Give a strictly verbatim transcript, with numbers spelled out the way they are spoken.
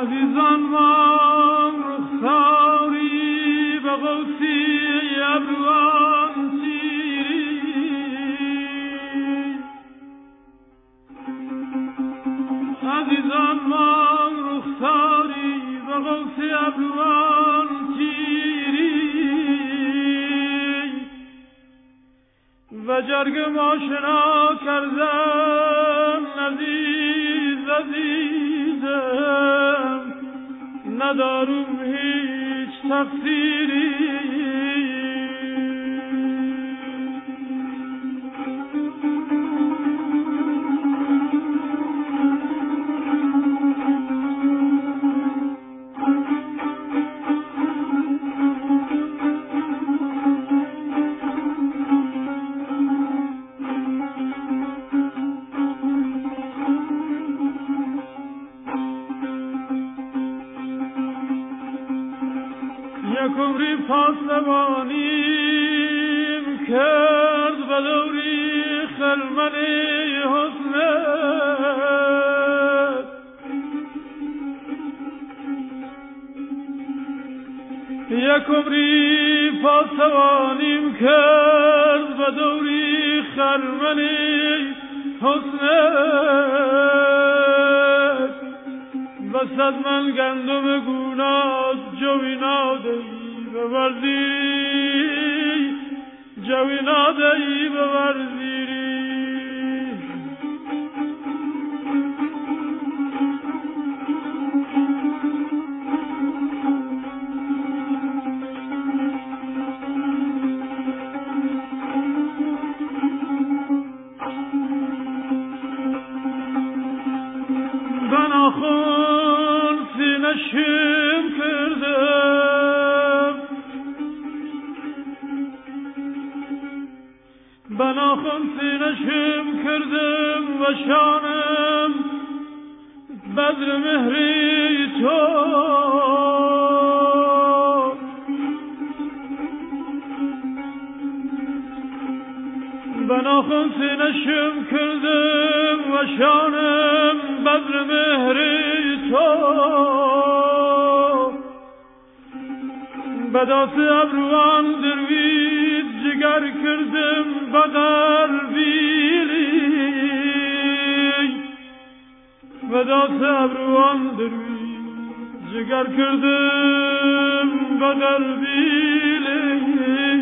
عزیزان ما رخساری به قوسی ابروان سیری عزیزان ما رخساری به قوسی ابروان سیری و جرگم آشنا کردن عزیز عزیزم ندارم هیچ تقصیری یکوری پاسبانیم کرد و دوری خلمنی حسنت یکوری پاسبانیم کرد و دوری خلمنی حسنت و صد من گندم گونات جوینادهی بورزیری جوینادهی بورزیری بناخون سینشیم کردم بناخون سینشیم کردم و شانم بدر مهری تو بناخون سینشیم کردم و شانم بدر مهری تو بداس ابروان درویز جگر کردم بدر بیلی بداس ابروان درویز جگر کردم بدر بیلی